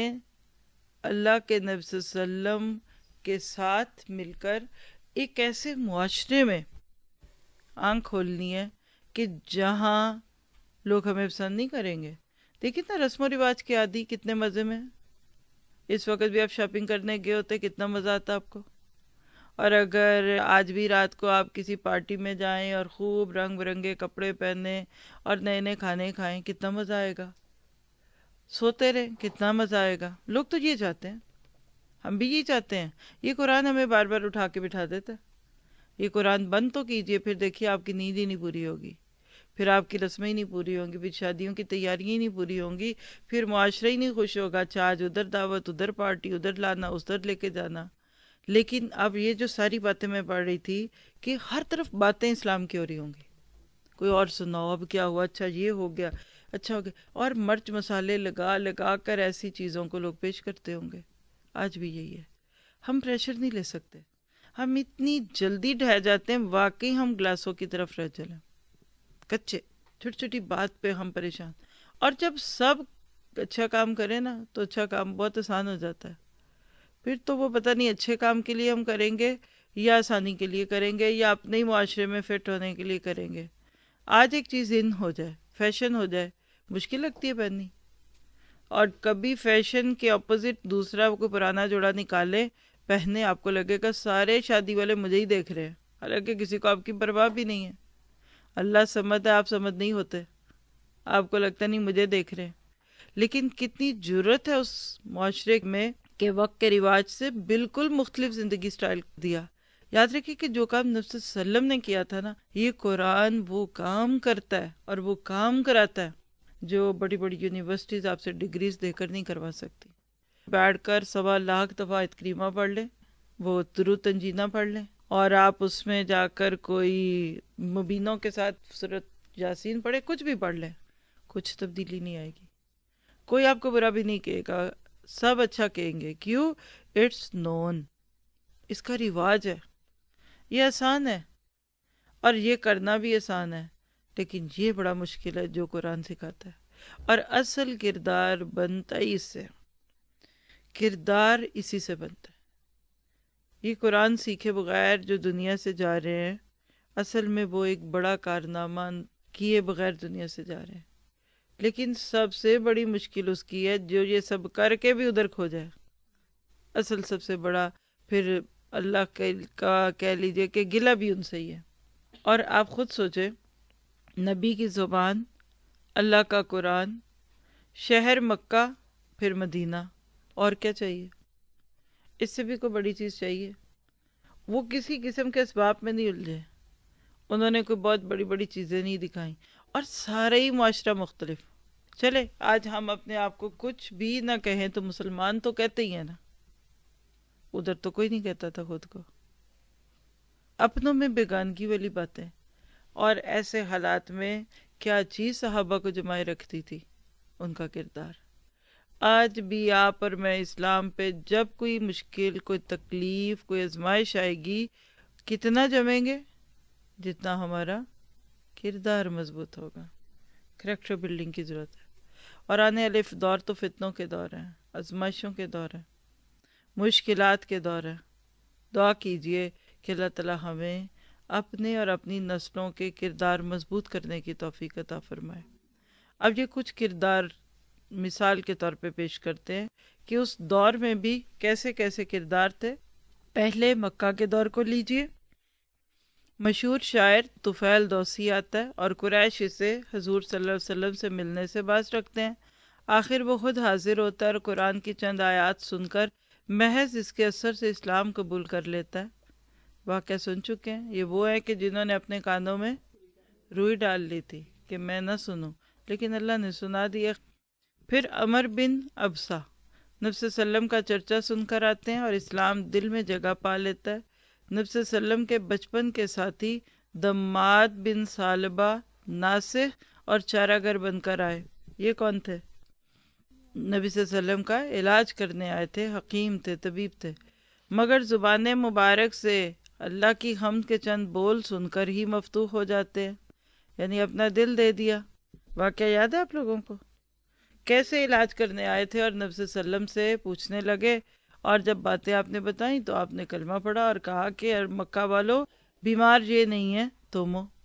اللہ کے نبی صلی اللہ علیہ وسلم کے ساتھ مل کر ایک ایسے معاشرے میں آنکھ کھولنی ہے کہ جہاں لوگ ہمیں پسند نہیں کریں گے۔ دیکھیں نا رسم و رواج کے عادی کتنے مزے میں، اس وقت بھی آپ شاپنگ کرنے گئے ہوتے کتنا مزہ آتا آپ کو، اور اگر آج بھی رات کو آپ کسی پارٹی میں جائیں اور خوب رنگ برنگے کپڑے پہنیں اور نئے نئے کھانے کھائیں کتنا مزہ آئے گا، سوتے رہیں کتنا مزہ آئے گا۔ لوگ تو یہ چاہتے ہیں، ہم بھی یہ چاہتے ہیں۔ یہ قرآن ہمیں بار بار اٹھا کے بٹھا دیتا ہے، یہ قرآن بند تو کیجئے، پھر دیکھیے آپ کی نیند ہی نہیں پوری ہوگی، پھر آپ کی رسمیں ہی نہیں پوری ہوں گی، پھر شادیوں کی تیاریاں ہی نہیں پوری ہوں گی، پھر معاشرہ ہی نہیں خوش ہوگا۔ اچھا آج ادھر دعوت، ادھر پارٹی، ادھر لانا، ادھر لے کے جانا۔ لیکن اب یہ جو ساری باتیں میں پڑھ رہی تھی کہ ہر طرف باتیں اسلام کی ہو رہی ہوں گی، کوئی اور سناؤ اب کیا ہوا، اچھا یہ ہو گیا، اچھا ہو گیا، اور مرچ مسالے لگا لگا کر ایسی چیزوں کو لوگ پیش کرتے ہوں گے۔ آج بھی یہی ہے، ہم پریشر نہیں لے سکتے، ہم اتنی جلدی ڈھہ جاتے ہیں، واقعی ہم گلاسوں کی طرف رہ چلیں، کچے، چھوٹی چھوٹی بات پہ ہم پریشان۔ اور جب سب اچھا کام کریں نا تو اچھا کام بہت آسان ہو جاتا ہے، پھر تو وہ پتہ نہیں اچھے کام کے لیے ہم کریں گے یا آسانی کے لیے کریں گے یا اپنے ہی معاشرے میں فٹ ہونے کے لیے کریں گے۔ آج ایک چیز ان ہو جائے، فیشن ہو جائے، مشکل لگتی ہے پہننی، اور کبھی فیشن کے اپوزٹ دوسرا کوئی پرانا جوڑا نکالے پہنے، آپ کو لگے گا سارے شادی والے مجھے ہی دیکھ رہے ہیں، حالانکہ کسی کو آپ کی پرواہ بھی نہیں ہے۔ اللہ سمجھ ہے، آپ سمجھ نہیں ہوتے، آپ کو لگتا نہیں مجھے دیکھ رہے ہیں، لیکن کتنی جرت ہے اس معاشرے میں کہ وقت کے رواج سے بالکل مختلف زندگی سٹائل دیا۔ یاد رکھیے کہ جو کام نبی صلی اللہ علیہ وسلم نے کیا تھا نا، یہ قرآن وہ کام کرتا ہے اور وہ کام کراتا ہے جو بڑی بڑی یونیورسٹیز آپ سے ڈگریز دے کر نہیں کروا سکتی۔ بیٹھ کر 1.25 لاکھ دفعہ آیت کریمہ پڑھ لیں، وہ درود تنجینہ پڑھ لیں، اور آپ اس میں جا کر کوئی مبینوں کے ساتھ سورۃ یاسین پڑھیں، کچھ بھی پڑھ لیں، کچھ تبدیلی نہیں آئے گی، کوئی آپ کو برا بھی نہیں کہے گا، سب اچھا کہیں گے. کیوں؟ اٹس نون، اس کا رواج ہے، یہ آسان ہے، اور یہ کرنا بھی آسان ہے، لیکن یہ بڑا مشکل ہے جو قرآن سکھاتا ہے. اور اصل کردار بنتا ہی اس سے، کردار اسی سے بنتا ہے. یہ قرآن سیکھے بغیر جو دنیا سے جا رہے ہیں، اصل میں وہ ایک بڑا کارنامہ کیے بغیر دنیا سے جا رہے ہیں. لیکن سب سے بڑی مشکل اس کی ہے جو یہ سب کر کے بھی ادھر کھو جائے. اصل سب سے بڑا پھر اللہ کا کہہ لیجئے کہ گلہ بھی ان سے ہی ہے. اور آپ خود سوچیں، نبی کی زبان، اللہ کا قرآن، شہر مکہ، پھر مدینہ، اور کیا چاہیے؟ اس سے بھی کوئی بڑی چیز چاہیے؟ وہ کسی قسم کے اسباب میں نہیں الجھے، انہوں نے کوئی بہت بڑی بڑی چیزیں نہیں دکھائیں، اور سارے ہی معاشرہ مختلف. چلے آج ہم اپنے آپ کو کچھ بھی نہ کہیں تو مسلمان تو کہتے ہی ہیں نا، ادھر تو کوئی نہیں کہتا تھا خود کو. اپنوں میں بیگانگی والی باتیں. اور ایسے حالات میں کیا چیز صحابہ کو جمائے رکھتی تھی؟ ان کا کردار. آج بھی آپ اور میں اسلام پہ جب کوئی مشکل، کوئی تکلیف، کوئی آزمائش آئے گی، کتنا جمیں گے؟ جتنا ہمارا کردار مضبوط ہوگا. کریکٹر بلڈنگ کی ضرورت ہے. اور آنے والے دور تو فتنوں کے دور ہیں، آزمائشوں کے دور ہیں، مشکلات کے دور ہیں. دعا کیجئے کہ اللہ تعالی ہمیں اپنے اور اپنی نسلوں کے کردار مضبوط کرنے کی توفیق عطا فرمائے. اب یہ کچھ کردار مثال کے طور پہ پیش کرتے ہیں کہ اس دور میں بھی کیسے کیسے کردار تھے. پہلے مکہ کے دور کو لیجئے. مشہور شاعر طفیل دوسی آتا ہے اور قریش اسے حضور صلی اللہ علیہ وسلم سے ملنے سے باز رکھتے ہیں. آخر وہ خود حاضر ہوتا ہے اور قرآن کی چند آیات سن کر محض اس کے اثر سے اسلام قبول کر لیتا ہے. واقعہ سن چکے ہیں. یہ وہ ہے کہ جنہوں نے اپنے کانوں میں روئی ڈال لی تھی کہ میں نہ سنوں، لیکن اللہ نے سنا دیا. پھر عمر بن ابسہ نبی صلی اللہ علیہ وسلم کا چرچا سن کر آتے ہیں اور اسلام دل میں جگہ پا لیتا ہے. نبی صلی اللہ علیہ وسلم کے بچپن کے ساتھی دماد بن ثعلبہ ناصح اور چارہ گر بن کر آئے. یہ کون تھے؟ نبی صلی اللہ علیہ وسلم کا علاج کرنے آئے تھے، حکیم تھے، طبیب تھے. مگر زبان مبارک سے اللہ کی حمد کے چند بول سن کر ہی مفتوح ہو جاتے ہیں، یعنی اپنا دل دے دیا. واقعہ یاد ہے آپ لوگوں کو؟ کیسے علاج کرنے آئے تھے اور نبی صلی اللہ علیہ وسلم سے پوچھنے لگے، اور جب باتیں آپ نے بتائیں تو آپ نے کلمہ پڑھا اور کہا کہ مکہ والو، بیمار یہ نہیں ہے تم ہو.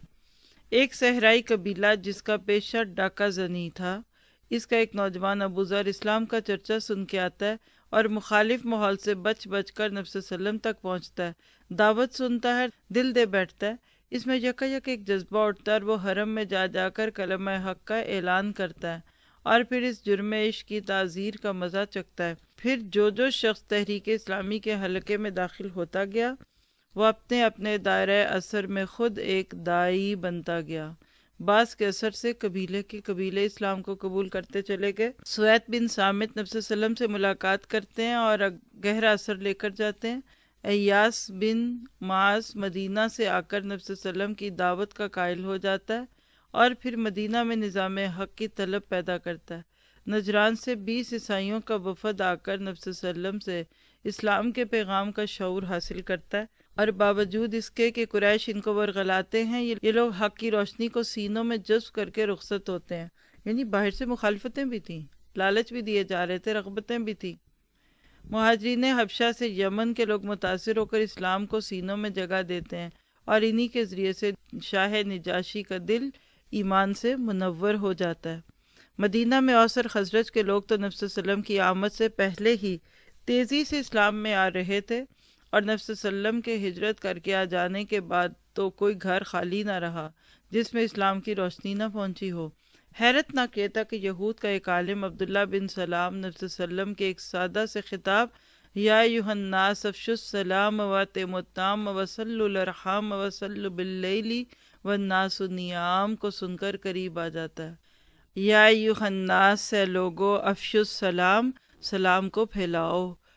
ایک صحرائی قبیلہ جس کا پیشہ ڈاکہ زنی تھا، اس کا ایک نوجوان ابو ذر اسلام کا چرچا سن کے آتا ہے اور مخالف ماحول سے بچ بچ کر نبی صلی اللہ علیہ وسلم تک پہنچتا ہے. دعوت سنتا ہے، دل دے بیٹھتا ہے. اس میں یکا یک ایک جذبہ اٹھتا ہے اور وہ حرم میں جا جا کر کلمہ حق کا اعلان کرتا ہے اور پھر اس جرم عشق کی تعزیر کا مزہ چکھتا ہے. پھر جو شخص تحریک اسلامی کے حلقے میں داخل ہوتا گیا، وہ اپنے اپنے دائرہ اثر میں خود ایک داعی بنتا گیا. بعض کے اثر سے قبیلے کے قبیلے اسلام کو قبول کرتے چلے گئے. سوید بن صامت نبی صلی اللہ علیہ وسلم سے ملاقات کرتے ہیں اور گہرا اثر لے کر جاتے ہیں. ایاس بن معاذ مدینہ سے آ کر نبی صلی اللہ علیہ وسلم کی دعوت کا قائل ہو جاتا ہے اور پھر مدینہ میں نظام حق کی طلب پیدا کرتا ہے. نجران سے 20 عیسائیوں کا وفد آ کر نبی صلی اللہ علیہ وسلم سے اسلام کے پیغام کا شعور حاصل کرتا ہے، اور باوجود اس کے کہ قریش ان کو ورغلاتے ہیں، یہ لوگ حق کی روشنی کو سینوں میں جذب کر کے رخصت ہوتے ہیں. یعنی باہر سے مخالفتیں بھی تھیں، لالچ بھی دیے جا رہے تھے، رغبتیں بھی تھیں. مہاجرین حبشہ سے یمن کے لوگ متاثر ہو کر اسلام کو سینوں میں جگہ دیتے ہیں اور انہی کے ذریعے سے شاہ نجاشی کا دل ایمان سے منور ہو جاتا ہے. مدینہ میں اوس اور خزرج کے لوگ تو نبی صلی اللہ علیہ وسلم کی آمد سے پہلے ہی تیزی سے اسلام میں آ رہے تھے، اور نبی صلی اللہ علیہ وسلم کے ہجرت کر کے آ جانے کے بعد تو کوئی گھر خالی نہ رہا جس میں اسلام کی روشنی نہ پہنچی ہو. حیرت ناک یہ تھا کہ یہود کا ایک عالم عبداللہ بن سلام نبی صلی اللہ علیہ وسلم کے ایک سادہ سے خطاب یا ایھا الناس افشوا السلام واتموا الطعام وصلوا الارحام وصلوا باللیل والناس نیام کو سن کر قریب آ جاتا ہے. یا ایھا الناس سے لوگو افشوا السلام، سلام کو پھیلاؤ،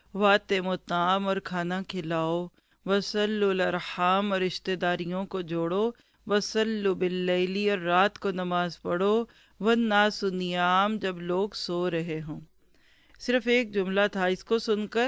وَأَطْعِمُوا الطَّعَامَ اور کھانا کھلاؤ، وَصِلُّوا الْأَرْحَامَ اور رشتہ داریوں کو جوڑو، وَصَلُّوا بِاللَّيْلِ اور رات کو نماز پڑھو، وَالنَّاسُ نِیَامٌ جب لوگ سو رہے ہوں۔ صرف ایک جملہ تھا، اس کو سن کر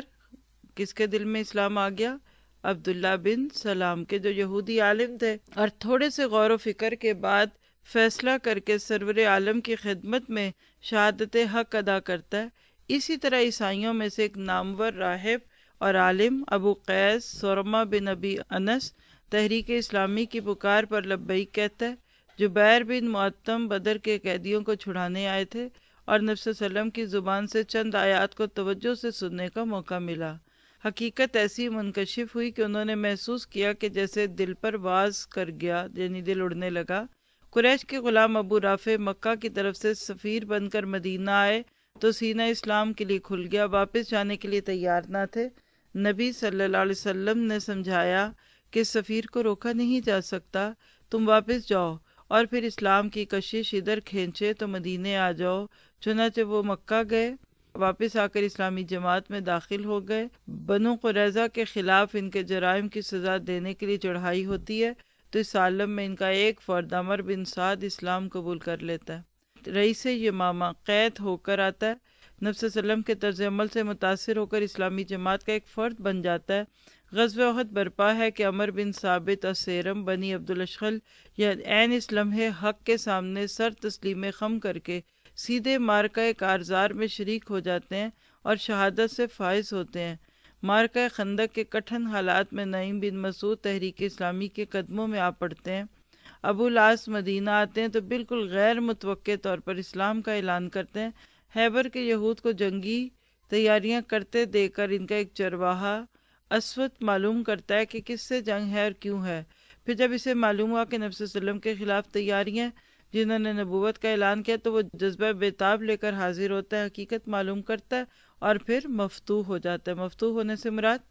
کس کے دل میں اسلام آ گیا؟ عبداللہ بن سلام کے، جو یہودی عالم تھے، اور تھوڑے سے غور و فکر کے بعد فیصلہ کر کے سرور عالم کی خدمت میں شہادت حق ادا کرتا ہے۔ اسی طرح عیسائیوں میں سے ایک نامور راہب اور عالم ابو قیس سرمہ بن ابی انس تحریک اسلامی کی پکار پر لبیک کہتا ہے۔ جبیر بن معتم بدر کے قیدیوں کو چھڑانے آئے تھے اور نبی صلی اللہ علیہ وسلم کی زبان سے چند آیات کو توجہ سے سننے کا موقع ملا۔ حقیقت ایسی منکشف ہوئی کہ انہوں نے محسوس کیا کہ جیسے دل پر واز کر گیا، یعنی دل اڑنے لگا۔ قریش کے غلام ابو رافع مکہ کی طرف سے سفیر بن کر مدینہ آئے تو سینہ اسلام کے لیے کھل گیا، واپس جانے کے لیے تیار نہ تھے۔ نبی صلی اللہ علیہ وسلم نے سمجھایا کہ سفیر کو روکا نہیں جا سکتا، تم واپس جاؤ، اور پھر اسلام کی کشش ادھر کھینچے تو مدینے آ جاؤ۔ چنانچہ وہ مکہ گئے، واپس آ کر اسلامی جماعت میں داخل ہو گئے۔ بنو قریظہ کے خلاف ان کے جرائم کی سزا دینے کے لیے چڑھائی ہوتی ہے تو اس عالم میں ان کا ایک فرد عمر بن سعد اسلام قبول کر لیتا ہے۔ رئیس یمامہ قید ہو کر آتا ہے، نبی صلی اللہ علیہ وسلم کے طرز عمل سے متاثر ہو کر اسلامی جماعت کا ایک فرد بن جاتا ہے۔ غزوہ احد برپا ہے کہ عمر بن ثابت السیرم بنی عبدالاشخل یا عین اس لمحے حق کے سامنے سر تسلیم خم کر کے سیدھے مارکہ کارزار میں شریک ہو جاتے ہیں اور شہادت سے فائز ہوتے ہیں۔ مارکہ خندق کے کٹھن حالات میں نعیم بن مسعود تحریک اسلامی کے قدموں میں آ پڑتے ہیں۔ ابو العاص مدینہ آتے ہیں تو بالکل غیر متوقع طور پر اسلام کا اعلان کرتے ہیں۔ خیبر کے یہود کو جنگی تیاریاں کرتے دیکھ کر ان کا ایک چرواہا اسود معلوم کرتا ہے کہ کس سے جنگ ہے اور کیوں ہے۔ پھر جب اسے معلوم ہوا کہ نبی صلی اللہ علیہ وسلم کے خلاف تیاریاں جنہوں نے نبوت کا اعلان کیا تو وہ جذبہ بیتاب لے کر حاضر ہوتا ہے، حقیقت معلوم کرتا ہے اور پھر مفتوح ہو جاتا ہے۔ مفتوح ہونے سے مراد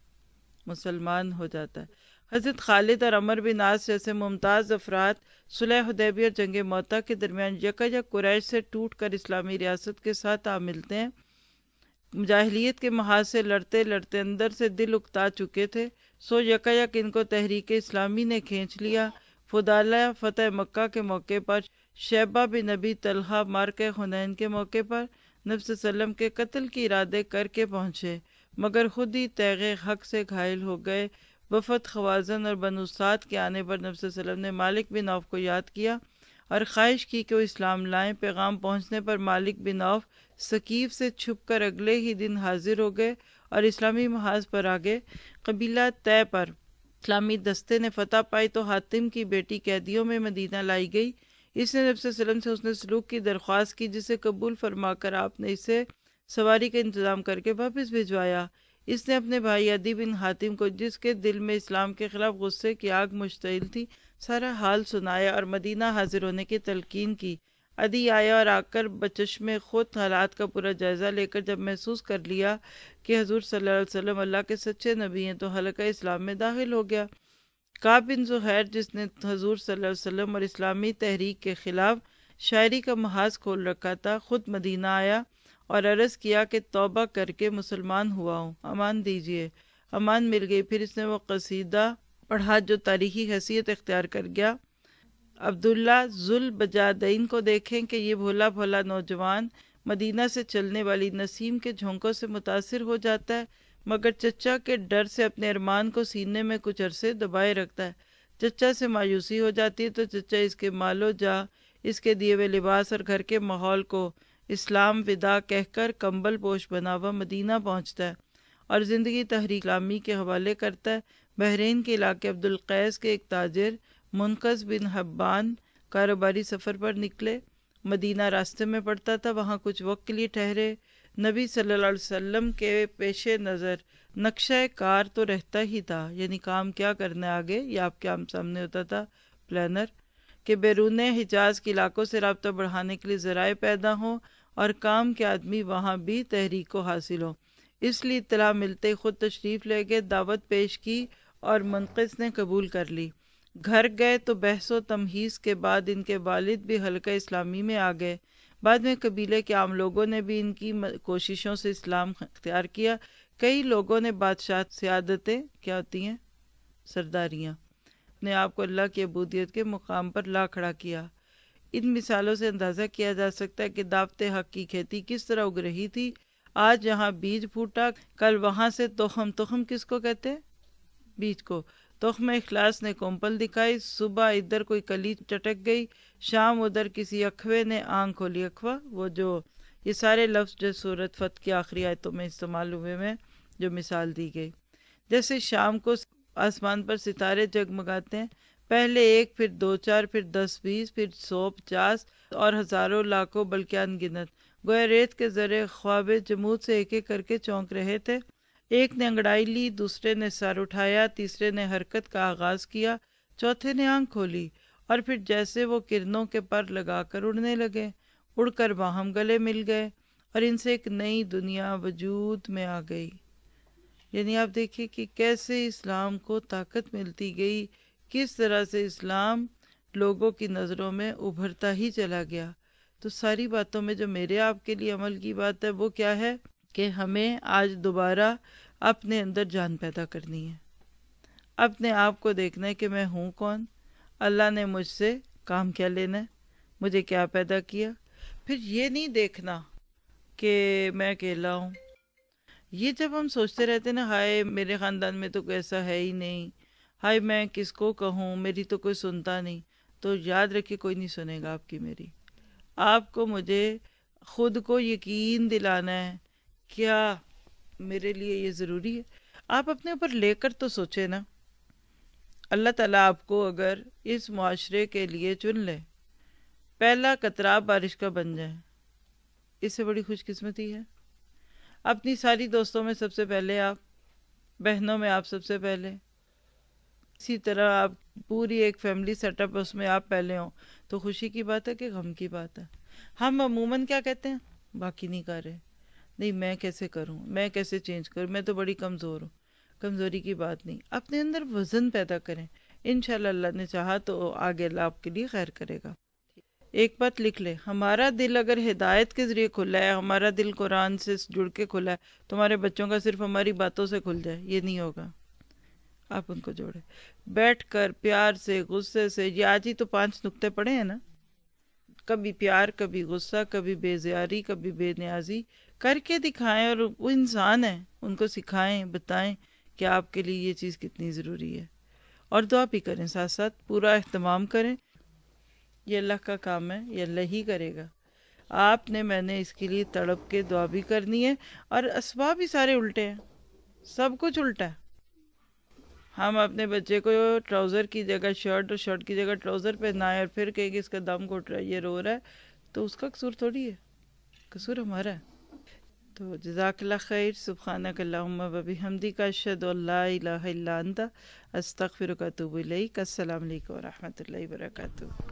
مسلمان ہو جاتا ہے۔ حضرت خالد اور عمر بن عاص جیسے ممتاز افراد صلح حدیبیہ اور جنگ موطا کے درمیان یکایک قریش سے ٹوٹ کر اسلامی ریاست کے ساتھ آ ملتے ہیں۔ جاہلیت کے محاذ سے لڑتے لڑتے اندر سے دل اکتا چکے تھے، سو یکایک ان کو تحریک اسلامی نے کھینچ لیا۔ فضالہ فتح مکہ کے موقع پر، شیبہ بن نبی طلحہ مارکہ حنین کے موقع پر نبی صلی اللہ علیہ وسلم کے قتل کی ارادے کر کے پہنچے، مگر خود ہی تیغ حق سے گھائل ہو گئے۔ وفد خوازن اور بنو سعد کے آنے پر نبی صلی اللہ علیہ وسلم نے مالک بن عوف کو یاد کیا اور خواہش کی کہ وہ اسلام لائیں۔ پیغام پہنچنے پر مالک بن عوف ثقیف سے چھپ کر اگلے ہی دن حاضر ہو گئے اور اسلامی محاذ پر آگے۔ قبیلہ طے پر اسلامی دستے نے فتح پائی تو حاتم کی بیٹی قیدیوں میں مدینہ لائی گئی۔ اس نے نبی صلی اللہ علیہ وسلم سے حسن سلوک کی درخواست کی، جسے قبول فرما کر آپ نے اسے سواری کا انتظام کر کے واپس بھجوایا۔ اس نے اپنے بھائی عدی بن حاتم کو، جس کے دل میں اسلام کے خلاف غصے کی آگ مشتعل تھی، سارا حال سنایا اور مدینہ حاضر ہونے کی تلقین کی۔ عدی آیا اور آ کر بچشم خود حالات کا پورا جائزہ لے کر جب محسوس کر لیا کہ حضور صلی اللہ علیہ وسلم اللہ کے سچے نبی ہیں تو حلقہ اسلام میں داخل ہو گیا۔ کعب بن زہیر، جس نے حضور صلی اللہ علیہ وسلم اور اسلامی تحریک کے خلاف شاعری کا محاذ کھول رکھا تھا، خود مدینہ آیا اور عرض کیا کہ توبہ کر کے مسلمان ہوا ہوں، امان دیجیے۔ امان مل گئی۔ پھر اس نے وہ قصیدہ پڑھا جو تاریخی حیثیت اختیار کر گیا۔ عبداللہ ذوالبجادین کو دیکھیں کہ یہ بھولا بھولا نوجوان مدینہ سے چلنے والی نسیم کے جھونکوں سے متاثر ہو جاتا ہے، مگر چچا کے ڈر سے اپنے ارمان کو سینے میں کچھ عرصے دبائے رکھتا ہے۔ چچا سے مایوسی ہو جاتی ہے تو چچا اس کے مال و جاہ، اس کے دیے ہوئے لباس اور گھر کے ماحول کو اسلام ودا کہہ کر کمبل پوش بنا ہوا مدینہ پہنچتا ہے اور زندگی تحریک اسلامی کے حوالے کرتا ہے۔ بحرین کے علاقے عبدالقیس کے ایک تاجر منقذ بن حبان کاروباری سفر پر نکلے۔ مدینہ راستے میں پڑتا تھا، وہاں کچھ وقت کے لیے ٹھہرے۔ نبی صلی اللہ علیہ وسلم کے پیش نظر نقشہ کار تو رہتا ہی تھا، یعنی کام کیا کرنا ہے آگے، یہ آپ کے سامنے ہوتا تھا، پلانر، کہ بیرون حجاز کے علاقوں سے رابطہ بڑھانے کے لیے ذرائع پیدا ہوں اور کام کے آدمی وہاں بھی تحریک کو حاصل ہوں۔ اس لیے اطلاع ملتے ہی خود تشریف لے گئے، دعوت پیش کی اور منقذ نے قبول کر لی۔ گھر گئے تو بحث و تمہیز کے بعد ان کے والد بھی حلقہ اسلامی میں آ گئے۔ بعد میں قبیلے کے عام لوگوں نے بھی ان کی کوششوں سے اسلام اختیار کیا۔ کئی لوگوں نے بادشاہ سیادتیں کیا ہوتی ہیں، سرداریاں، اپنے آپ کو اللہ کی عبودیت کے مقام پر لا کھڑا کیا۔ ان مثالوں سے اندازہ کیا جا سکتا ہے کہ دعوت حق کی کھیتی کس طرح اگ رہی تھی۔ آج یہاں بیج پھوٹا، کل وہاں سے تخم۔ تخم کس کو کہتے ہیں؟ بیج کو۔ تخم اخلاص نے کومپل دکھائی، صبح ادھر کوئی کلی چٹک گئی، شام ادھر کسی اکھوے نے آنکھ کھولی۔ اکھوا وہ جو یہ سارے لفظ جو سورۃ فتح کی آخری آیتوں میں استعمال ہوئے میں جو مثال دی گئی، جیسے شام کو آسمان پر ستارے جگمگاتے ہیں، پہلے ایک، پھر دو چار، پھر 10 20، پھر 100 50 اور ہزاروں لاکھوں بلکہ ان گنت، گویا ریت کے ذرے خواب جمود سے ایک ایک کر کے چونک رہے تھے۔ ایک نے انگڑائی لی، دوسرے نے سر اٹھایا، تیسرے نے حرکت کا آغاز کیا، چوتھے نے آنکھ کھولی، اور پھر جیسے وہ کرنوں کے پر لگا کر اڑنے لگے، اڑ کر باہم گلے مل گئے اور ان سے ایک نئی دنیا وجود میں آ گئی۔ یعنی آپ دیکھیں کہ کیسے اسلام کو طاقت ملتی گئی، کس طرح سے اسلام لوگوں کی نظروں میں ابھرتا ہی چلا گیا۔ تو ساری باتوں میں جو میرے آپ کے لیے عمل کی بات ہے وہ کیا ہے کہ ہمیں آج دوبارہ اپنے اندر جان پیدا کرنی ہے، اپنے آپ کو دیکھنا ہے کہ میں ہوں کون، اللہ نے مجھ سے کام کیا لینا ہے، مجھے کیا پیدا کیا۔ پھر یہ نہیں دیکھنا کہ میں اکیلا ہوں۔ یہ جب ہم سوچتے رہتے ہیں نا، ہائے میرے خاندان میں تو کوئی ایسا ہے ہی نہیں، ہائے میں کس کو کہوں، میری تو کوئی سنتا نہیں، تو یاد رکھے کوئی نہیں سنے گا آپ کی میری۔ آپ کو مجھے خود کو یقین دلانا ہے، کیا میرے لیے یہ ضروری ہے؟ آپ اپنے اوپر لے کر تو سوچے نا۔ اللہ تعالیٰ آپ کو اگر اس معاشرے کے لیے چن لے، پہلا قطرہ بارش کا بن جائے، اس سے بڑی خوش قسمتی ہے۔ اپنی ساری دوستوں میں سب سے پہلے آپ، بہنوں میں آپ سب سے پہلے، اسی طرح آپ پوری ایک فیملی سیٹ اپ اس میں آپ پہلے ہوں، تو خوشی کی بات ہے کہ غم کی بات ہے؟ ہم عموماً کیا کہتے ہیں؟ باقی نہیں کر رہے، نہیں میں کیسے کروں، میں کیسے چینج کروں، میں تو بڑی کمزور ہوں۔ کمزوری کی بات نہیں، اپنے اندر وزن پیدا کریں، انشاءاللہ اللہ نے چاہا تو آگے اللہ آپ کے لیے خیر کرے گا۔ ایک بات لکھ لے، ہمارا دل اگر ہدایت کے ذریعے کھلا ہے، ہمارا دل قرآن سے جڑ کے کھلا ہے، تمہارے بچوں کا صرف ہماری باتوں سے کھل جائے، یہ نہیں ہوگا۔ آپ ان کو جوڑے، بیٹھ کر پیار سے، غصے سے، یہ آج ہی تو 5 نکتے پڑھے ہیں نا، کبھی پیار، کبھی غصہ، کبھی بیزیاری، کبھی بے نیازی کر کے دکھائیں، اور وہ انسان ہیں، ان کو سکھائیں، بتائیں کہ آپ کے لیے یہ چیز کتنی ضروری ہے، اور دعا بھی کریں ساتھ ساتھ، پورا اہتمام کریں۔ یہ اللہ کا کام ہے، یہ اللہ ہی کرے گا۔ آپ نے، میں نے اس کے لیے تڑپ کے دعا بھی کرنی ہے، اور اسباب بھی سارے الٹے ہیں، سب کچھ الٹا ہے۔ ہم اپنے بچے کو ٹراؤزر کی جگہ شرٹ اور شرٹ کی جگہ ٹراؤزر پہنائیں اور پھر کہیں کہ اس کا دم گھٹ رہا ہے، یہ رو رہا ہے، تو اس کا قصور تھوڑی ہے، قصور ہمارا ہے۔ تو جزاک اللہ خیر، سبحانک اللہم و بحمدک، اشہد ان لا الہ الا انت، استغفرک و اتوب الیک۔ السلام علیکم و رحمۃ اللہ وبرکاتہ۔